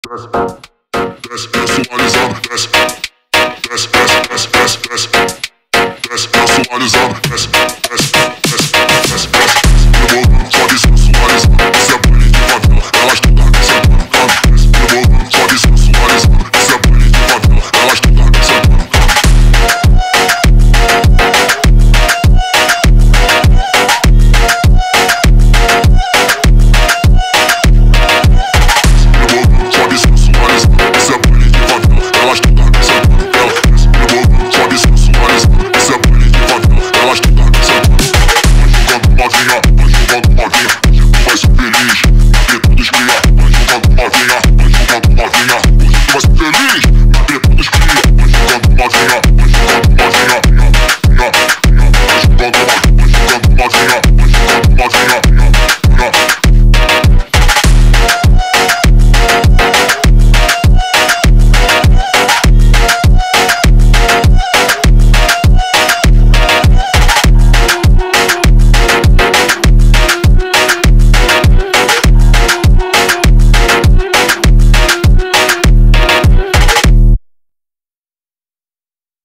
desce, desce, sensualizando, desce, desce, desce, desce, desce, desce, desce, sensualizando, desce, desce, desce, desce, desce, rebolando, sobe sensualizando, isso é baile de favela, elas todas descendo no canto, desce, rebolando, sobe sensualizando, isso é baile de favela, elas todas descendo no canto. Vai ser feliz, porque todos criam, vai jogando novinha, vai jogando novinha.